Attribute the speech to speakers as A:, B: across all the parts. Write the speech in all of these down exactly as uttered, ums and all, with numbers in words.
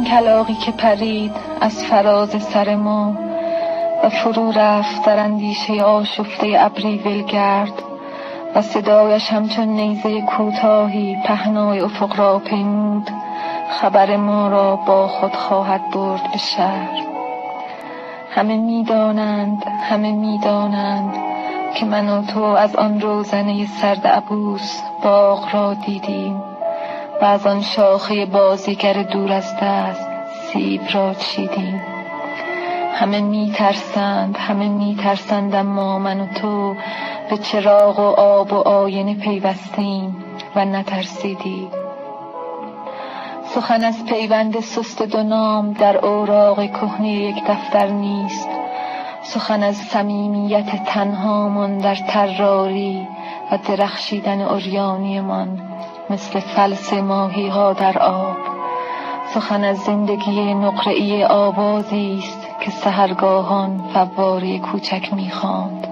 A: کلاغی که پرید از فراز سر ما و فرو رفت در اندیشه آشفته ابری ولگرد و صدایش همچون نیزه کوتاهی پهنای افق را پیمود، خبر ما را با خود خواهد برد به شهر. همه می‌دانند، همه می‌دانند که من و تو از آن روزنه سرد عبوس باغ را دیدیم و از آن شاخه بازیگر دور از دست سیب را چیدیم. همه می‌ترسند، همه می‌ترسند، اما من و تو به چراغ و آب و آینه پیوستیم و نترسیدیم. سخن از پیوند سست دو نام در اوراق کهنه یک دفتر نیست. سخن از صمیمیت تنهامان در طراری و درخشیدن عریانیمان مثل فلس ماهی ها در آب. سخن از زندگی نقره‌ای آوازی است که سحرگاهان فواره کوچک می‌خواند.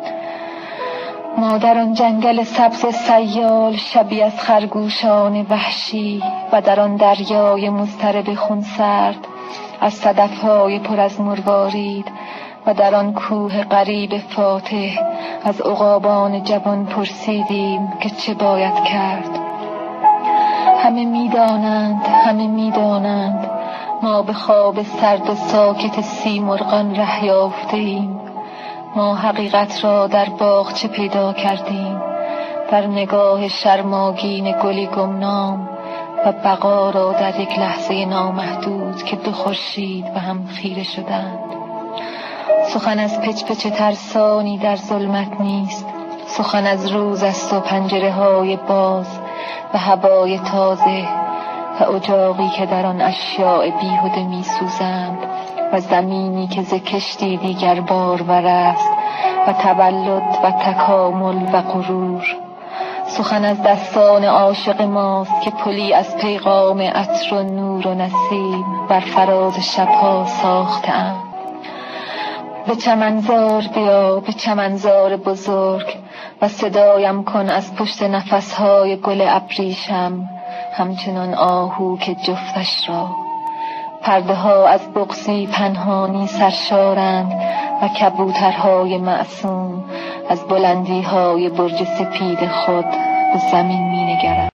A: ما در آن جنگل سبز سیال شبی از خرگوشان وحشی و در آن دریای مضطرب خونسرد از صدف‌های پر از مروارید و در آن کوه غریب فاتح از عقابان جوان پرسیدیم که چه باید کرد. همه می‌دانند، همه می‌دانند ما به خواب سرد و ساکت سیمرغان ره یافته‌ایم. ما حقیقت را در باغچه پیدا کردیم، در نگاه شرماگین گلی گمنام، و بقا را در یک لحظه نامحدود که دو خورشید به هم خیره شدند. سخن از پچ پچ ترسانی در ظلمت نیست. سخن از روز است و پنجره های باز و هوای تازه و اجاقی که در آن اشیاء بیهوده می سوزند و زمینی که ز کشتی دیگر بارور است و تولد و تکامل و غرور. سخن از دستان عاشق ماست که پلی از پیغام عطر و نور و نسیم بر فراز شبها ساخته‌اند. به چمنزار بیا، به چمنزار بزرگ، و صدایم کن از پشت نفسهای گل ابریشم همچنان آهو که جفتش را. پرده ها از بغضی پنهانی سرشارند و کبوترهای معصوم از بلندی های برج سپید خود به زمین می نگرند.